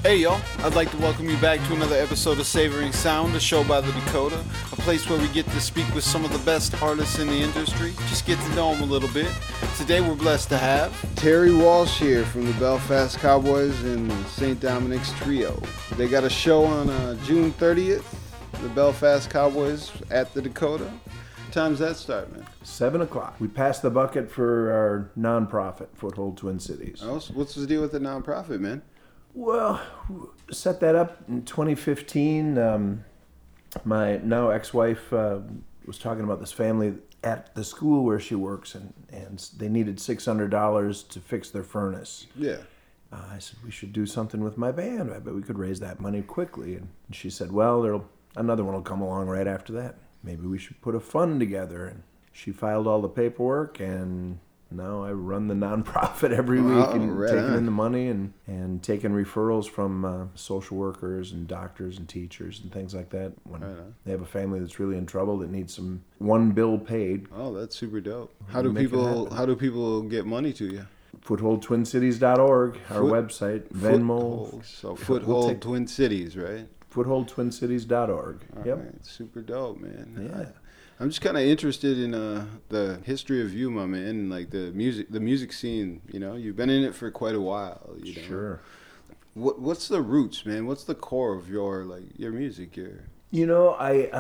Hey y'all, I'd like to welcome you back to another episode of Savoring Sound, a show by the Dakota, a place where we get to speak with some of the best artists in the industry, just get to know them a little bit. Today we're blessed to have Terry Walsh here from the Belfast Cowboys and the St. Dominic's Trio. They got a show on June 30th, the Belfast Cowboys at the Dakota. What time's that start, man? 7 o'clock. We passed the bucket for our nonprofit, Foothold Twin Cities. Oh, so what's the deal with the nonprofit, man? Well, set that up in 2015. My now ex-wife was talking about this family at the school where she works, and they needed $600 to fix their furnace. Yeah. I said, we should do something with my band. I bet we could raise that money quickly. And she said, well, another one will come along right after that. Maybe we should put a fund together. And she filed all the paperwork, and now I run the nonprofit every week and taking in the money and taking referrals from social workers and doctors and teachers and things like that. When they have a family that's really in trouble that needs some one bill paid. Oh, that's super dope. How do people get money to you? FootholdTwinCities.org, our website, Venmo. So Foothold Twin Cities, right? FootholdTwinCities.org. Yep. Right. Super dope, man. Yeah. I'm just kind of interested in the history of you, my man, and like the music scene. You know, you've been in it for quite a while. You know? Sure. What's the roots, man? What's the core of your music here? You know,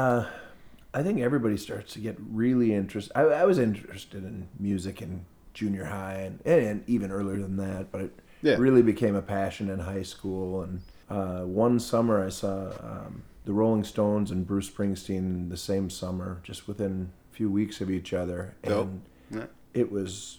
I think everybody starts to get really interested. I was interested in music in junior high and even earlier than that, but it really became a passion in high school. And one summer I saw the Rolling Stones and Bruce Springsteen the same summer, just within a few weeks of each other. And it was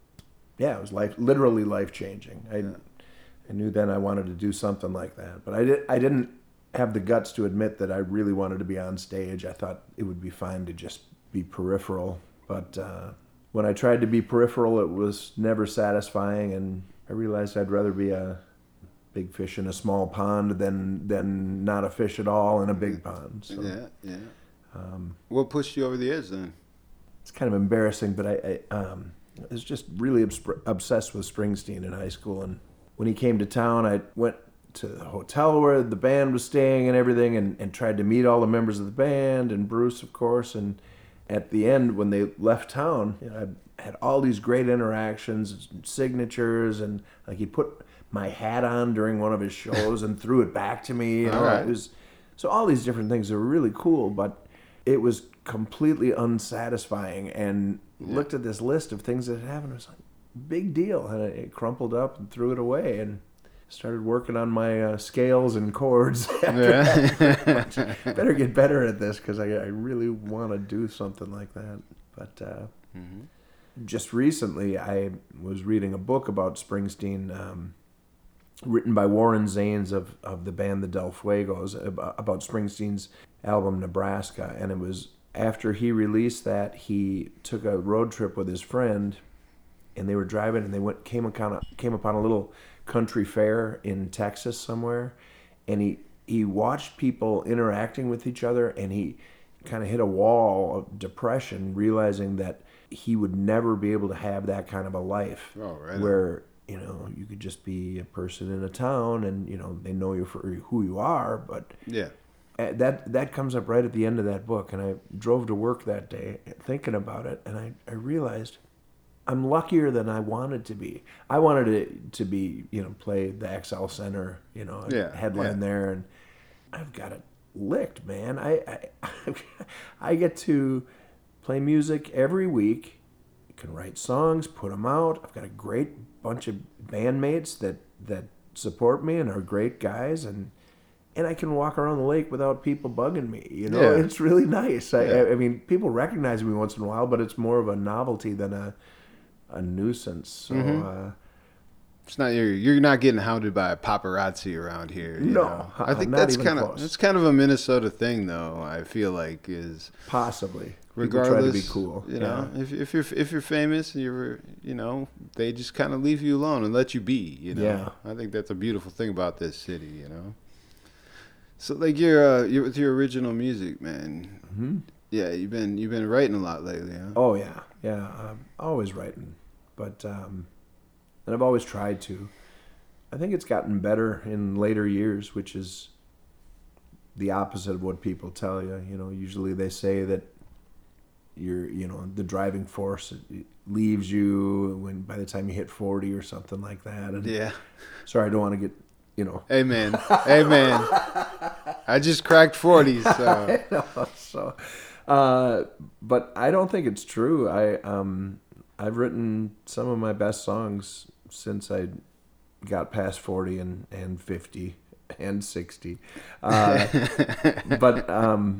literally life-changing. I knew then I wanted to do something like that, but I didn't have the guts to admit that I really wanted to be on stage. I thought it would be fine to just be peripheral, but when I tried to be peripheral, it was never satisfying, and I realized I'd rather be a big fish in a small pond than not a fish at all in a big pond. So, what pushed you over the edge then? It's kind of embarrassing, but I was just really obsessed with Springsteen in high school, and when he came to town, I went to the hotel where the band was staying and everything, and tried to meet all the members of the band and Bruce, of course. And at the end, when they left town, I had all these great interactions, signatures, and like he put my hat on during one of his shows and threw it back to me. You know, right. It was so all these different things that were really cool, but it was completely unsatisfying. And looked at this list of things that had happened. It was like big deal, and I crumpled up and threw it away and started working on my scales and chords. Better get better at this because I really want to do something like that. But just recently, I was reading a book about Springsteen. Written by Warren Zanes of the band the Del Fuegos about Springsteen's album Nebraska, and it was after he released that he took a road trip with his friend, and they were driving and they came upon a little country fair in Texas somewhere, and he watched people interacting with each other, and he kind of hit a wall of depression, realizing that he would never be able to have that kind of a life where you could just be a person in a town and, they know you for who you are. But that comes up right at the end of that book. And I drove to work that day thinking about it. And I realized I'm luckier than I wanted to be. I wanted it to be, play the XL Center, headline there. And I've got it licked, man. I get to play music every week. Can write songs, put them out. I've got a great bunch of bandmates that support me and are great guys, and I can walk around the lake without people bugging me. It's really nice. I mean, people recognize me once in a while, but it's more of a novelty than a nuisance. So it's not you're not getting hounded by a paparazzi around here. You know? I think that's kind of a Minnesota thing, though. I feel like is possibly. Regardless, try to be cool. If you're famous, they just kind of leave you alone and let you be. Yeah. I think that's a beautiful thing about this city. So like you're with your original music, man. Mm-hmm. Yeah, you've been writing a lot lately, huh? Oh yeah. I'm always writing, but and I've always tried to. I think it's gotten better in later years, which is the opposite of what people tell you. You know, usually they say that the driving force it leaves you when by the time you hit 40 or something like that. And Yeah. sorry, I don't want to get, Amen. Amen. I just cracked 40, so. I know, so, but I don't think it's true. I've written some of my best songs since I got past 40 and 50 and 60. But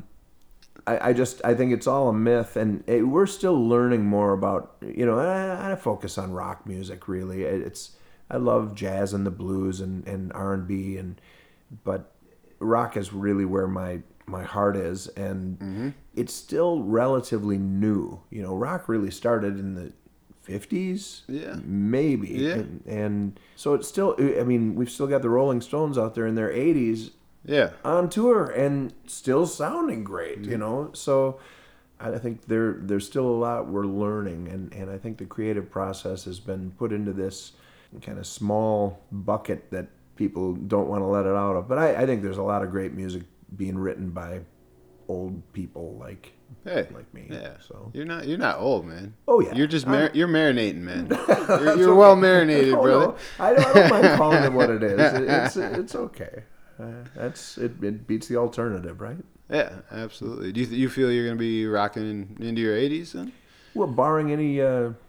I think it's all a myth, and we're still learning more about, I focus on rock music really. I love jazz and the blues and R&B, but rock is really where my heart is, and it's still relatively new. Rock really started in the 50s, maybe. Yeah. And so it's still, we've still got the Rolling Stones out there in their 80s on tour and still sounding great, So I think there's still a lot we're learning, and I think the creative process has been put into this kind of small bucket that people don't want to let it out of. But I think there's a lot of great music being written by old people like me. Yeah. So you're not old, man. Oh yeah. You're just you're marinating, man. You're well marinated, brother. No. I don't mind calling it what it is. It's okay. It beats the alternative, right? Yeah, absolutely. Do you feel you're gonna be rocking into your 80s then? Well, barring any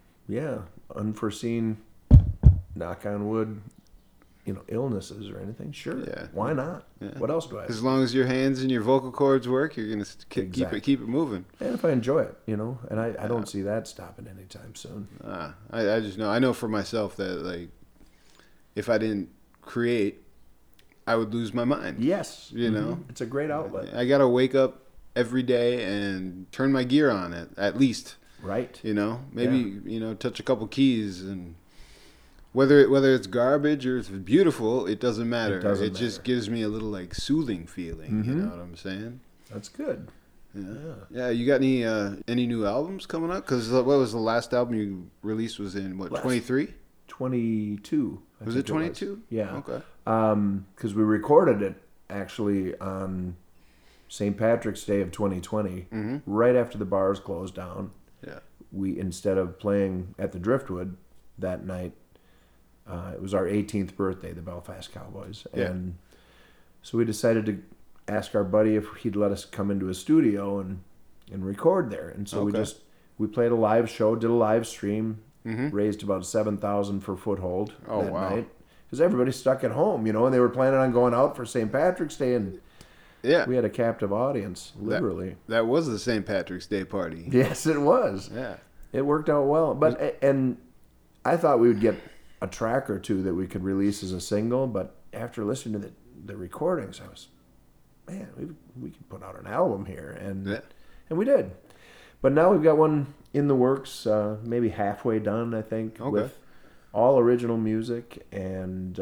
unforeseen, knock on wood, illnesses or anything, sure. Yeah. Why not? Yeah. What else do I have? As long as your hands and your vocal cords work, you're gonna keep it moving. And if I enjoy it, and I don't see that stopping anytime soon. I just know. I know for myself that like, if I didn't create, I would lose my mind. Yes. It's a great outlet. I gotta wake up every day and turn my gear on at least. Right. Maybe touch a couple keys, and whether it's garbage or it's beautiful, it doesn't matter. It just gives me a little like soothing feeling. You know what I'm saying? That's good. Yeah. You got any new albums coming up? Because what was the last album you released? Was in 23? 22. Was it 22? Yeah. Okay. Because we recorded it actually on St. Patrick's Day of 2020, right after the bars closed down. Yeah. We, instead of playing at the Driftwood that night, it was our 18th birthday, the Belfast Cowboys. And so we decided to ask our buddy if he'd let us come into a studio and record there. And so we played a live show, did a live stream, raised about $7,000 for Foothold that night. Because everybody's stuck at home, and they were planning on going out for St. Patrick's Day, and we had a captive audience, literally. That was the St. Patrick's Day party. Yes, it was. Yeah. It worked out well. And I thought we would get a track or two that we could release as a single, but after listening to the recordings, I was, man, we could put out an album here, and we did. But now we've got one in the works, maybe halfway done, I think, with all original music, and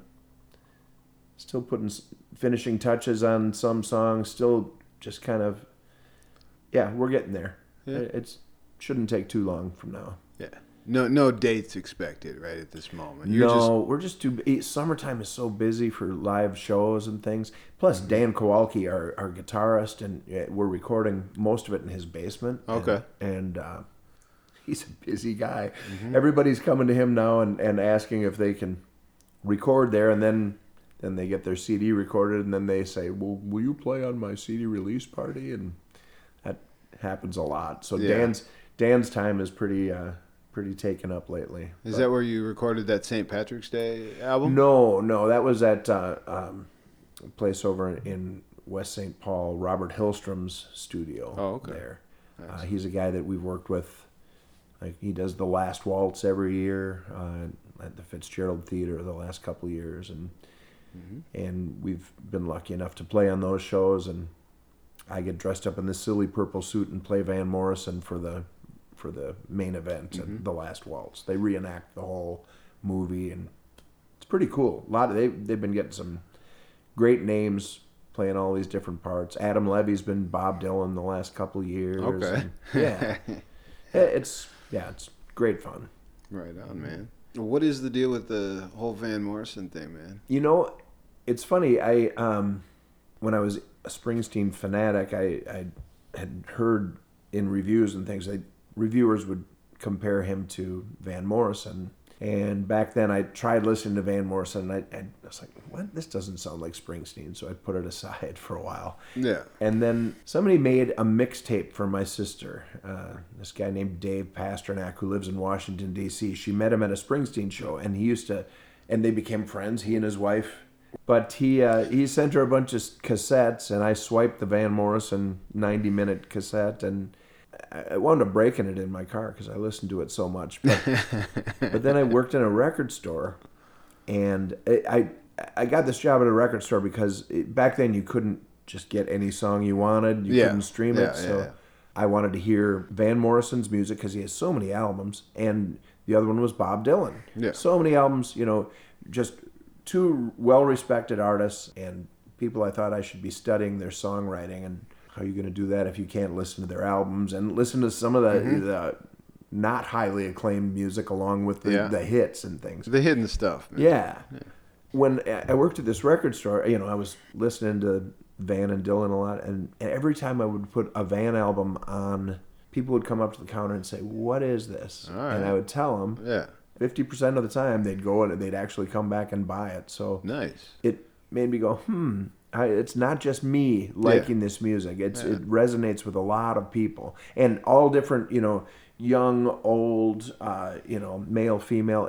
still finishing touches on some songs, still just kind of, we're getting there. Yeah. It shouldn't take too long from now. Yeah. No dates expected right at this moment. We're just too. Summertime is so busy for live shows and things. Plus, Dan Kowalski, our guitarist, and we're recording most of it in his basement. Okay. And he's a busy guy. Everybody's coming to him now and asking if they can record there, and then they get their CD recorded, and then they say, "Well, will you play on my CD release party?" And that happens a lot. So Dan's time is pretty taken up lately. Is that where you recorded that St. Patrick's Day album? No, that was at a place over in West St. Paul, Robert Hillstrom's studio. Oh, okay. There. Nice. He's a guy that we've worked with. Like, he does the Last Waltz every year at the Fitzgerald Theater the last couple of years, and we've been lucky enough to play on those shows, and I get dressed up in this silly purple suit and play Van Morrison for the main event at the Last Waltz. They reenact the whole movie, and it's pretty cool. They've been getting some great names playing all these different parts. Adam Levy's been Bob Dylan the last couple of years. Okay. And, it's great fun. Right on, man. What is the deal with the whole Van Morrison thing, man? You know, it's funny. When I was a Springsteen fanatic, I had heard in reviews and things that reviewers would compare him to Van Morrison. And back then, I tried listening to Van Morrison, and I was like, "What? This doesn't sound like Springsteen." So I put it aside for a while. Yeah. And then somebody made a mixtape for my sister. This guy named Dave Pasternak, who lives in Washington D.C. She met him at a Springsteen show, and and they became friends. He and his wife. But he sent her a bunch of cassettes, and I swiped the Van Morrison 90-minute cassette, and I wound up breaking it in my car because I listened to it so much. But then I worked in a record store, and I got this job at a record store because back then you couldn't just get any song you wanted. You couldn't stream it. So I wanted to hear Van Morrison's music because he has so many albums, and the other one was Bob Dylan. Yeah. So many albums, just two well-respected artists and people I thought I should be studying their songwriting. And how are you going to do that if you can't listen to their albums and listen to some of the not highly acclaimed music along with the hits and things? The hidden stuff, man. Yeah. When I worked at this record store, I was listening to Van and Dylan a lot, and every time I would put a Van album on, people would come up to the counter and say, "What is this?" All right. And I would tell them. Yeah. 50% of the time, they'd go and they'd actually come back and buy it. So Nice. it made me go, it's not just me liking this music. It resonates with a lot of people, and all different, young, old, male, female.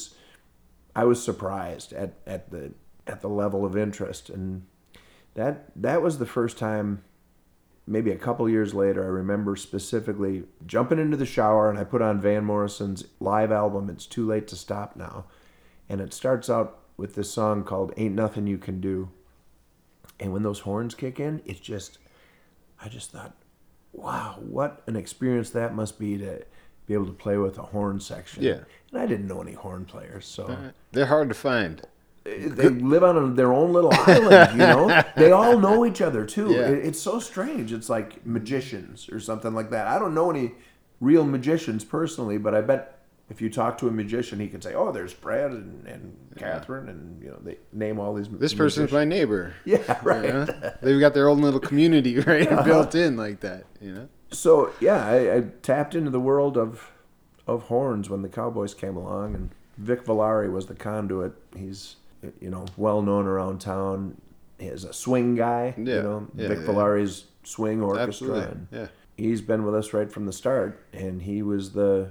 I was surprised at the level of interest, and that was the first time. Maybe a couple years later, I remember specifically jumping into the shower, and I put on Van Morrison's live album, It's Too Late to Stop Now. And it starts out with this song called Ain't Nothing You Can Do. And when those horns kick in, I just thought, wow, what an experience that must be to be able to play with a horn section. Yeah. And I didn't know any horn players, so... They're hard to find. They live on their own little island, They all know each other, too. Yeah. It's so strange. It's like magicians or something like that. I don't know any real magicians personally, but I bet if you talk to a magician, he could say, "Oh, there's Brad and Catherine," and they name all these This person's my neighbor. Yeah, right. They've got their own little community, right? Built in like that, So, yeah, I tapped into the world of horns when the Cowboys came along, and Vic Valari was the conduit. He's well known around town. He's a swing guy. Vic Valari's swing orchestra. Absolutely. And he's been with us right from the start, and he was the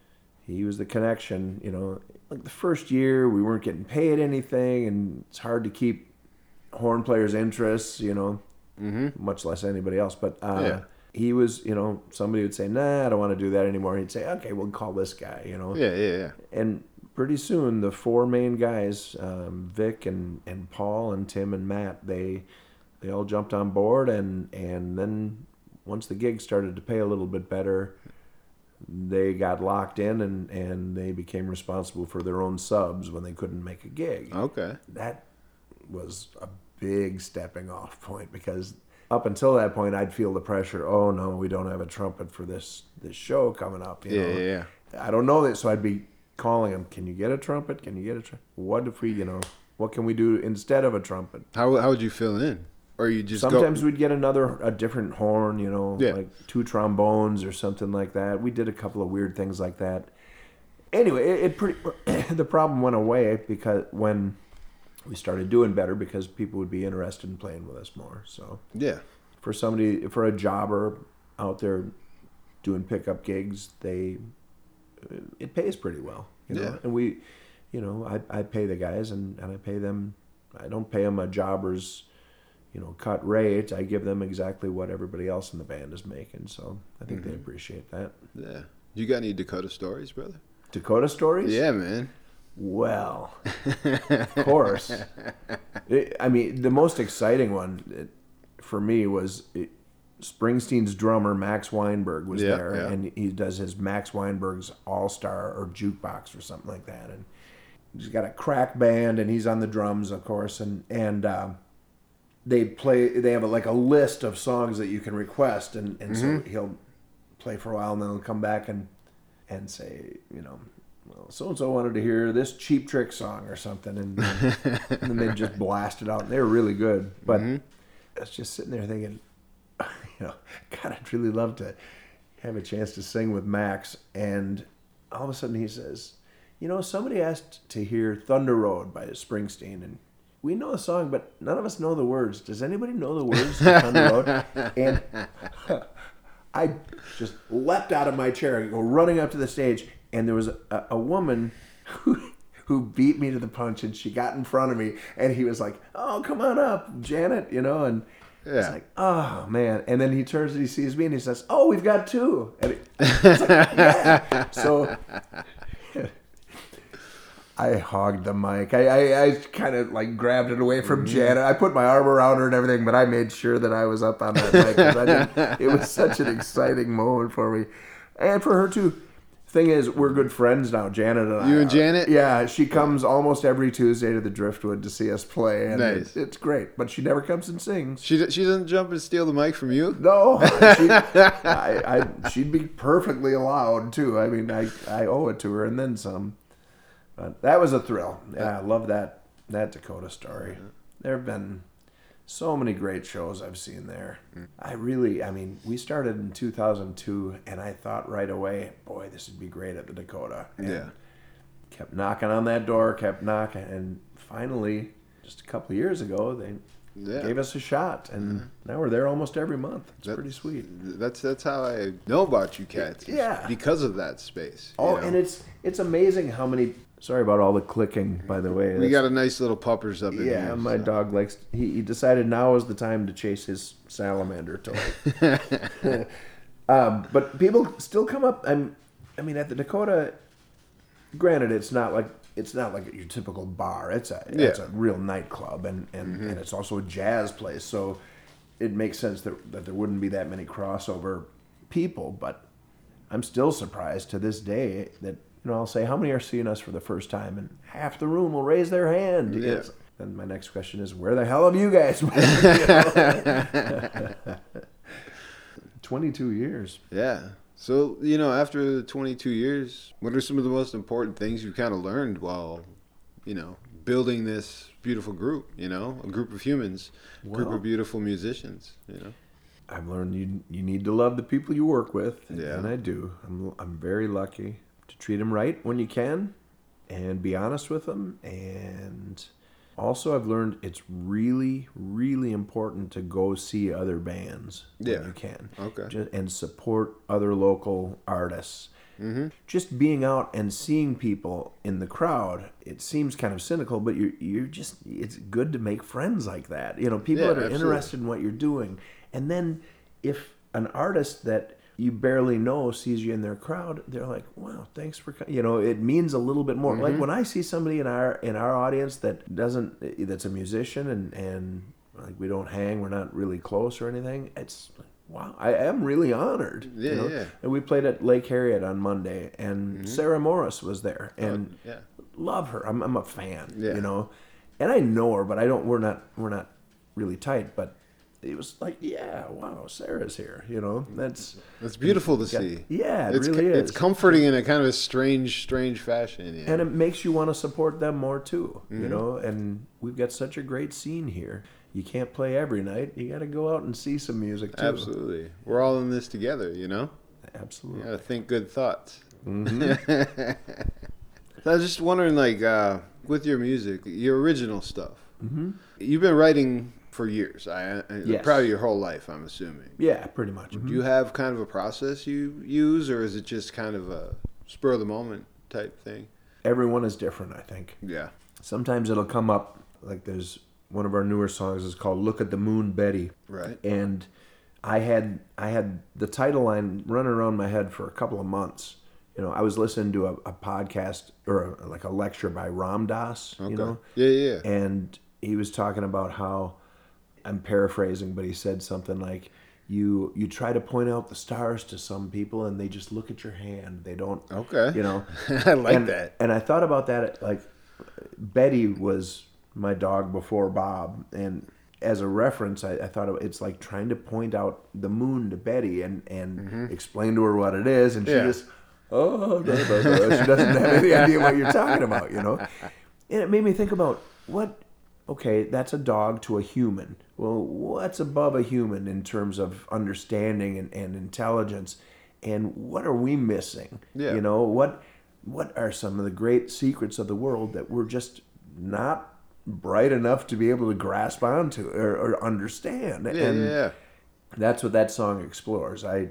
connection. Like the first year, we weren't getting paid anything, and it's hard to keep horn players' interests. Much less anybody else. But he was, somebody would say, "Nah, I don't want to do that anymore." He'd say, "Okay, we'll call this guy." Yeah. And pretty soon, the four main guys, Vic and Paul and Tim and Matt, they all jumped on board, and then once the gig started to pay a little bit better, they got locked in, and they became responsible for their own subs when they couldn't make a gig. Okay. That was a big stepping off point, because up until that point, I'd feel the pressure. Oh no, we don't have a trumpet for this show coming up. Yeah. I don't know that, so I'd be calling them. Can you get a trumpet? Can you get a trumpet? What if we, what can we do instead of a trumpet? How would you fill in? Or you just sometimes we'd get a different horn, like two trombones or something like that. We did a couple of weird things like that. Anyway, the problem went away because when we started doing better, because people would be interested in playing with us more. So for a jobber out there doing pickup gigs, it pays pretty well, And we, I pay the guys and I pay them. I don't pay them a jobber's cut rate. I give them exactly what everybody else in the band is making. So I think they appreciate that. Yeah. You got any Dakota stories, brother? Dakota stories? Yeah, man. Well, of course. The most exciting one for me was Springsteen's drummer, Max Weinberg, was there. Yeah. And he does his Max Weinberg's All-Star or Jukebox or something like that. And he's got a crack band, and he's on the drums, of course. And they have a list of songs that you can request, and so he'll play for a while, and then he'll come back and say, well, so-and-so wanted to hear this Cheap Trick song or something, and then they just blast it out, and they were really good. But I was just sitting there thinking, God, I'd really love to have a chance to sing with Max. And all of a sudden he says, somebody asked to hear Thunder Road by Springsteen, and we know the song, but none of us know the words. Does anybody know the words to Thunder Road? And I just leapt out of my chair, go running up to the stage, and there was a woman who beat me to the punch, and she got in front of me, and he was like, "Oh, come on up, Janet," and it's like, oh man. And then he turns and he sees me and he says, "Oh, we've got two." And it's like, yeah. So I hogged the mic. I kind of like grabbed it away from Janet. I put my arm around her and everything, but I made sure that I was up on that mic because it was such an exciting moment for me. And for her too. Thing is, we're good friends now, Janet and I. You and Janet? Yeah, she comes almost every Tuesday to the Driftwood to see us play. And nice. It's great, but she never comes and sings. She doesn't jump and steal the mic from you? No. She'd be perfectly allowed, too. I mean, I owe it to her and then some. But that was a thrill. Yeah, I love that Dakota story. There have been so many great shows I've seen there. We started in 2002, and I thought right away, boy, this would be great at the Dakota. And kept knocking on that door, and finally, just a couple of years ago, they gave us a shot, and now we're there almost every month. It's pretty sweet. That's how I know about you cats. Yeah. Because of that space. Oh, and it's amazing how many... Sorry about all the clicking, by the way. We got a nice little puppers up in here. Yeah, my dog likes... He decided now is the time to chase his salamander toy. But people still come up... at the Dakota, granted, it's not like your typical bar. It's a real nightclub, and it's also a jazz place, so it makes sense that there wouldn't be that many crossover people, but I'm still surprised to this day that... I'll say, how many are seeing us for the first time? And half the room will raise their hand. Yeah. And my next question is, where the hell have you guys been? 22 years. Yeah. So, after the 22 years, what are some of the most important things you kind of learned while, building this beautiful group, a group of humans, a group of beautiful musicians, I've learned you need to love the people you work with. Yeah. And I do. I'm very lucky. To treat them right when you can and be honest with them. And also I've learned it's really, really important to go see other bands when you can. Okay. And support other local artists. Mm-hmm. Just being out and seeing people in the crowd, it seems kind of cynical, but you're just, it's good to make friends like that. People that are interested in what you're doing. And then if an artist that you barely know sees you in their crowd, they're like, wow, thanks for coming. It means a little bit more. Like when I see somebody in our audience that's a musician and like we don't hang, we're not really close or anything, it's like, wow, I am really honored. Yeah. And we played at Lake Harriet on Monday, and Sarah Morris was there, and love her. I'm a fan, and I know her, but we're not really tight, but it was like, wow, Sarah's here. That's beautiful to see. Yeah, it really is. It's comforting in a kind of a strange fashion. Yeah. And it makes you want to support them more too. And we've got such a great scene here. You can't play every night. You got to go out and see some music too. Absolutely, we're all in this together. Absolutely. You got to think good thoughts. Mm-hmm. So I was just wondering, with your music, your original stuff. Mm-hmm. You've been writing for years. Yes. Probably your whole life, I'm assuming. Yeah, pretty much. Do you have kind of a process you use, or is it just kind of a spur of the moment type thing? Everyone is different, I think. Yeah. Sometimes it'll come up, like there's one of our newer songs is called "Look at the Moon, Betty." Right. And I had the title line running around my head for a couple of months. I was listening to a podcast or a lecture by Ram Dass. Okay. Yeah. And he was talking about how, I'm paraphrasing, but he said something like, you try to point out the stars to some people and they just look at your hand. They don't. Okay. I like that. And I thought about that, like Betty was my dog before Bob, and as a reference, I thought it's like trying to point out the moon to Betty and explain to her what it is, and she just oh, no. She doesn't have any idea what you're talking about, you know? And it made me think about okay, that's a dog to a human. Well, what's above a human in terms of understanding and intelligence? And what are we missing? Yeah. You know, what are some of the great secrets of the world that we're just not bright enough to be able to grasp onto or understand? Yeah. That's what that song explores. I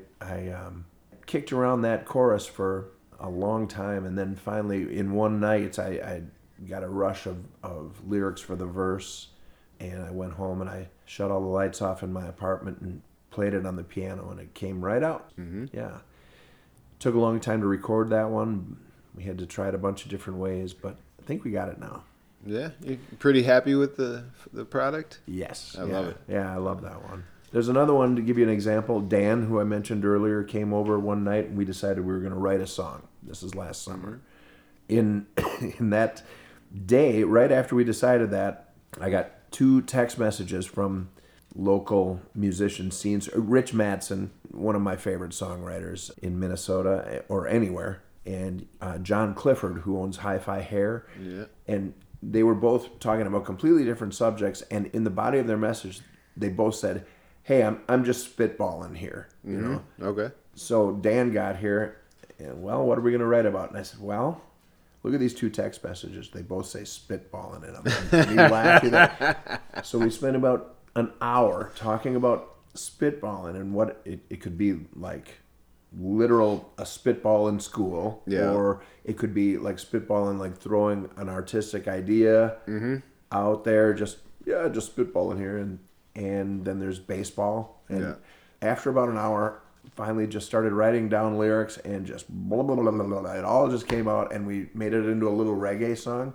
kicked around that chorus for a long time, and then finally in one night I got a rush of lyrics for the verse, and I went home and I shut all the lights off in my apartment and played it on the piano, and it came right out. Mm-hmm. Yeah. Took a long time to record that one. We had to try it a bunch of different ways, but I think we got it now. Yeah, you pretty happy with the product? Yes. I love it. Yeah, I love that one. There's another one, to give you an example. Dan, who I mentioned earlier, came over one night and we decided we were going to write a song. This is last summer. In that day, right after we decided that, I got 2 text messages from local musician scenes. Rich Mattson, one of my favorite songwriters in Minnesota or anywhere, and John Clifford, who owns Hi-Fi Hair. Yeah. And they were both talking about completely different subjects, and in the body of their message, they both said, "Hey, I'm just spitballing here," you know. Okay. So Dan got here, and well, what are we going to write about? And I said, well, look at these 2 text messages. They both say spitballing in them. And he laughed. So we spent about an hour talking about spitballing and what it could be like. Literal a spitball in school, or it could be like spitballing, like throwing an artistic idea out there, just spitballing here, and then there's baseball, and after about an hour, finally just started writing down lyrics and just blah blah blah blah blah. It all just came out, and we made it into a little reggae song.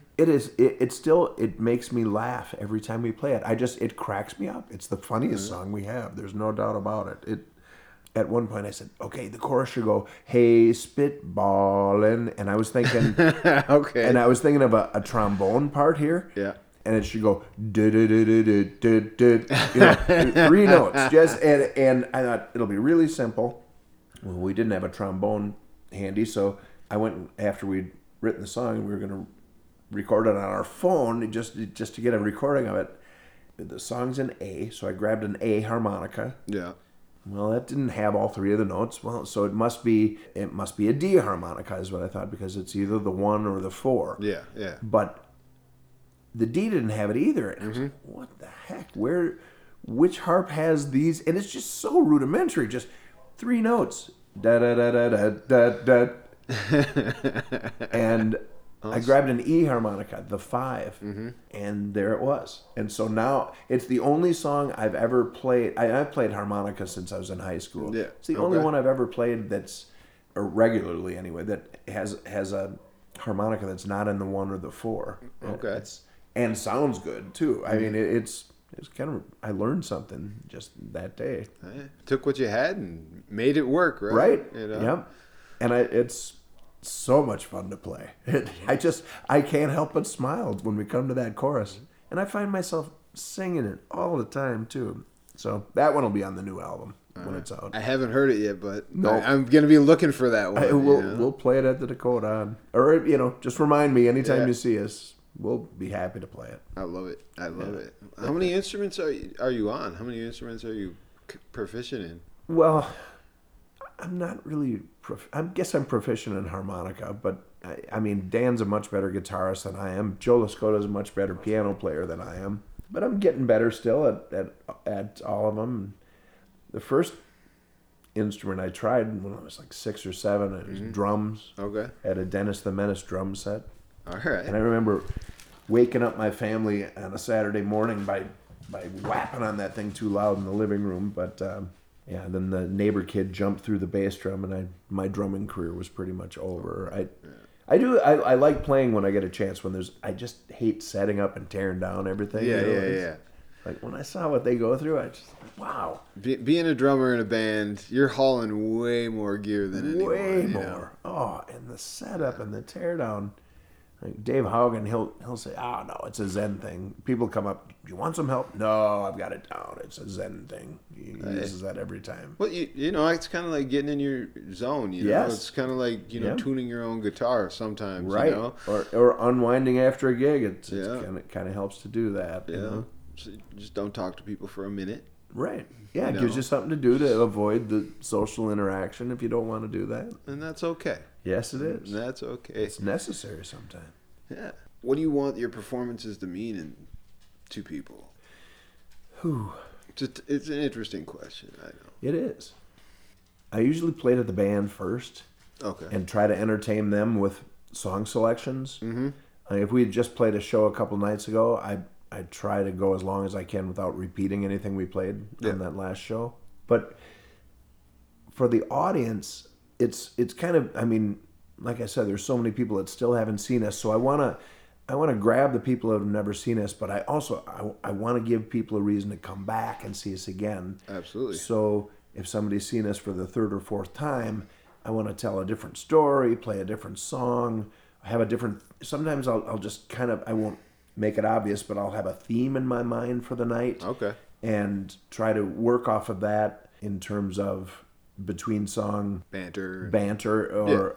It makes me laugh every time we play it. It cracks me up. It's the funniest song we have. There's no doubt about it. At one point I said, okay, the chorus should go, "Hey, spitballin'," and I was thinking, okay, and I was thinking of a trombone part here, and it should go, you know, 3 notes, and I thought it'll be really simple. Well, we didn't have a trombone handy, so I went after we'd written the song, and we were going to record it on our phone just to get a recording of it. The song's in A, so I grabbed an A harmonica. Yeah. Well, that didn't have all 3 of the notes. Well, so it must be a D harmonica is what I thought, because it's either the 1 or the 4. Yeah. But the D didn't have it either. And I was like, what the heck? Which harp has these? And it's just so rudimentary. Just 3 notes. Da da da da da da da. And awesome. I grabbed an E harmonica, the 5, and there it was. And so now it's the only song I've ever played. I've played harmonica since I was in high school. Yeah. It's the only one I've ever played that's, or regularly anyway, that has a harmonica that's not in the 1 or the 4. Okay. And sounds good too. I mean, it's kind of, I learned something just that day. Took what you had and made it work, right? Right. You know? Yep. And it's so much fun to play. I can't help but smile when we come to that chorus, and I find myself singing it all the time too. So that one will be on the new album when it's out. I haven't heard it yet, but Nope. I'm gonna be looking for that one. We'll play it at the Dakota, or just remind me anytime you see us. We'll be happy to play it. I love it. I love it. How many instruments are you on? How many instruments are you proficient in? Well, I'm not really. I guess I'm proficient in harmonica, but I mean, Dan's a much better guitarist than I am. Joe Lascota's a much better piano player than I am. But I'm getting better still at all of them. The first instrument I tried when I was like 6 or 7, it was drums. Okay. At a Dennis the Menace drum set. All right. And I remember waking up my family on a Saturday morning by whapping on that thing too loud in the living room. But then the neighbor kid jumped through the bass drum, and my drumming career was pretty much over. I like playing when I get a chance. I just hate setting up and tearing down everything. Yeah. Like when I saw what they go through, I just wow. Being a drummer in a band, you're hauling way more gear than anyone. Way more. Oh, and the setup and the teardown. Like Dave Haugen, he'll say, "Oh no, it's a Zen thing." People come up, "Do you want some help?" "No, I've got it down. It's a Zen thing." He uses that every time. Well, you know, it's kind of like getting in your zone. You know, Yes. it's kind of like tuning your own guitar sometimes. Right. You know? Or unwinding after a gig. It Yeah. kind of helps to do that. Yeah. You know? So just don't talk to people for a minute. Right. Yeah, You it gives know? you something to do to avoid the social interaction if you don't want to do that. And that's okay. Yes, it is. That's okay. It's necessary sometimes. Yeah. What do you want your performances to mean to people? Whew. It's an interesting question, I know. It is. I usually play to the band first Okay. and try to entertain them with song selections. Mm-hmm. If we had just played a show a couple nights ago, I try to go as long as I can without repeating anything we played on that last show. But for the audience, it's kind of, I mean, like I said, there's so many people that still haven't seen us, so I want to grab the people that have never seen us, but I also I want to give people a reason to come back and see us again. Absolutely. So if somebody's seen us for the third or fourth time, I want to tell a different story, play a different song, have a different. Sometimes I'll just kind of, I won't make it obvious, but I'll have a theme in my mind for the night. Okay. And try to work off of that in terms of between song banter,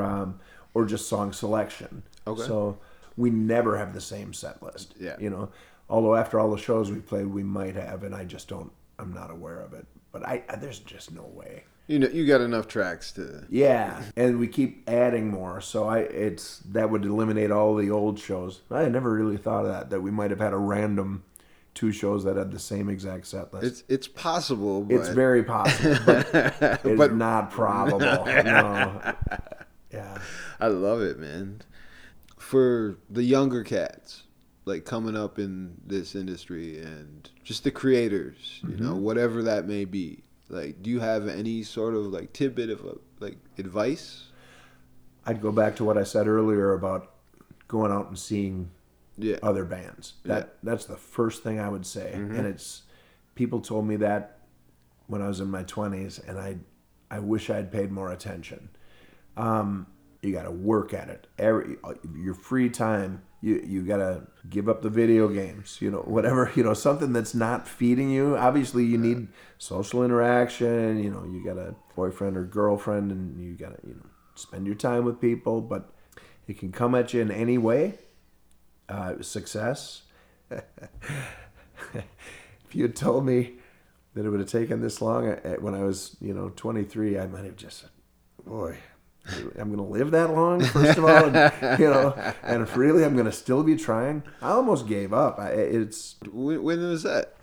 or just song selection. Okay. So we never have the same set list. Yeah. You know, although after all the shows we played, we might have, and I'm not aware of it. But there's just no way. You know, you got enough tracks to. Yeah, and we keep adding more, so that would eliminate all the old shows. I never really thought of that we might have had a random 2 shows that had the same exact set list. It's possible, but It's very possible, but it's not probable. No. Yeah. I love it, man. For the younger cats, like coming up in this industry and just the creators, you know, whatever that may be. Like, do you have any sort of like tidbit of like advice? I'd go back to what I said earlier about going out and seeing other bands. That's the first thing I would say. And people told me that when I was in my 20s, and I wish I'd paid more attention. You got to work at it. Your free time, you got to give up the video games, you know, whatever, you know, something that's not feeding you. Obviously, you need social interaction, you know, you got a boyfriend or girlfriend, and you got to, you know, spend your time with people, but it can come at you in any way. Success. If you had told me that it would have taken this long when I was, you know, 23, I might have just said, boy, I'm going to live that long, first of all, and, you know, and if really I'm going to still be trying. I almost gave up. When was that?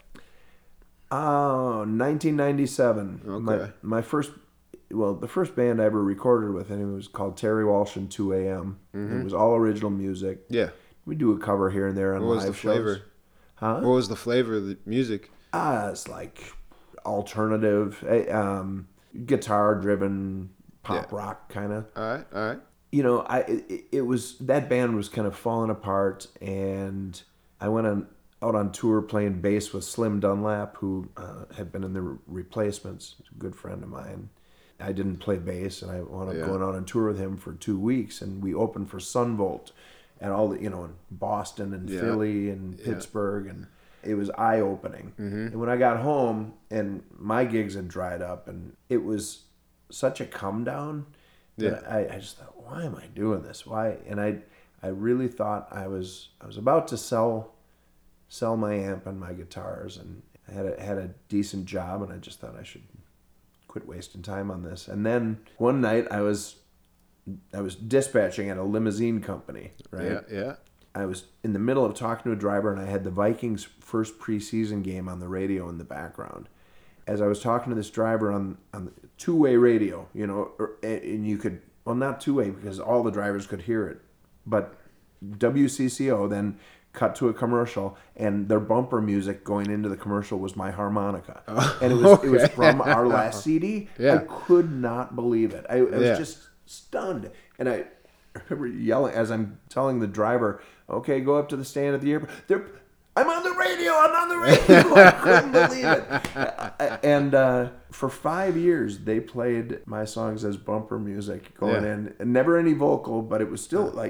1997. Okay. My first, the first band I ever recorded with, and it was called Terry Walsh and 2 AM. It was all original music. Yeah. We do a cover here and there on live shows. What was the flavor? Huh? What was the flavor of the music? It's like alternative, guitar-driven pop rock kind of. All right. You know, it was, that band was kind of falling apart, and I went out on tour playing bass with Slim Dunlap, who had been in the Replacements. He's a good friend of mine. I didn't play bass, and I wound up going out on tour with him for 2 weeks, and we opened for Sunvolt and all the, you know, in Boston and Philly and Pittsburgh, and it was eye-opening. And when I got home, and my gigs had dried up, and it was such a come down that I just thought, why am I doing this? Why? And I really thought I was about to sell my amp and my guitars, and I had a decent job, and I just thought I should quit wasting time on this. And then one night I was dispatching at a limousine company, right? Yeah. I was in the middle of talking to a driver, and I had the Vikings' first preseason game on the radio in the background. As I was talking to this driver on the two-way radio, you know, and you could, well, not two-way because all the drivers could hear it, but WCCO then cut to a commercial, and their bumper music going into the commercial was My Harmonica. And it was from our last CD. Yeah. I could not believe it. I was just stunned. And I remember yelling as I'm telling the driver, okay, go up to the stand at the airport. I'm on the radio. I couldn't believe it. And for 5 years, they played my songs as bumper music going in. And never any vocal, but it was still like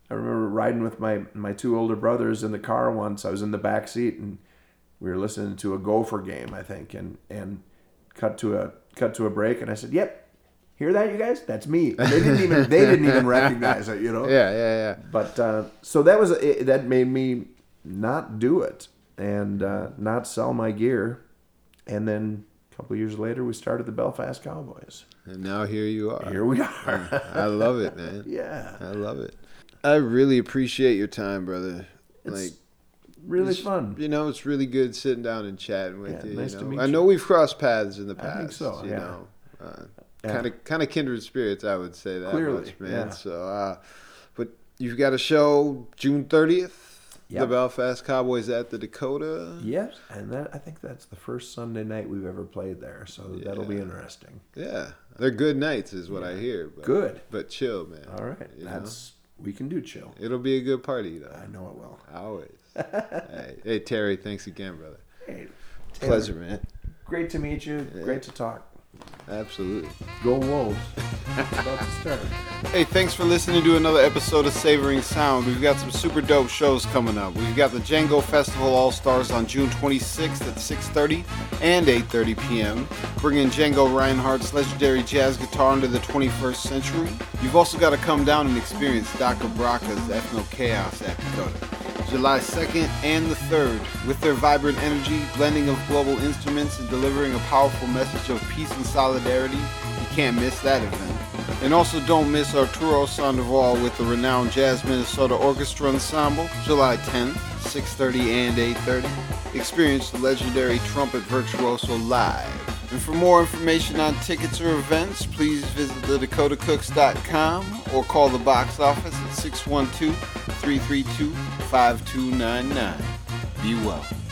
I remember riding with my two older brothers in the car once. I was in the back seat and we were listening to a Gopher game, I think, and cut to a break, and I said, "Yep, hear that, you guys? That's me." And they didn't even recognize it, Yeah. But so that made me not do it and not sell my gear, and then a couple of years later, we started the Belfast Cowboys. And now here you are. Here we are. I love it, man. Yeah. I love it. I really appreciate your time, brother. It's really fun. It's really good sitting down and chatting with you. Nice to meet I you. know we've crossed paths in the past. I think so, yeah. Kind of kindred spirits, I would say that Clearly, much, man. yeah. So, but you've got a show June 30th. Yep. The Belfast Cowboys at the Dakota. Yes, and I think that's the first Sunday night we've ever played there, so that'll be interesting. Yeah, they're good nights, is what I hear. But, Good, but chill, man. All right, we can do chill. It'll be a good party, though. I know it will. Always. Hey, Terry, thanks again, brother. Hey, Pleasure, man. Great to meet you. Yeah. Great to talk. Absolutely. Go Wolves. About to start. Hey, thanks for listening to another episode of Savoring Sound. We've got some super dope shows coming up. We've got the Django Festival All-Stars on June 26th at 6:30 and 8:30 p.m., bringing Django Reinhardt's legendary jazz guitar into the 21st century. You've also got to come down and experience Daka Braka's Ethno Chaos at Dakota. July 2nd and the 3rd, with their vibrant energy, blending of global instruments, and delivering a powerful message of peace and solidarity. You can't miss that event. And also don't miss Arturo Sandoval with the renowned Jazz Minnesota Orchestra Ensemble, July 10th, 6:30 and 8:30. Experience the legendary trumpet virtuoso live. And for more information on tickets or events, please visit thedakotacooks.com or call the box office at 612-332-5299. Be well.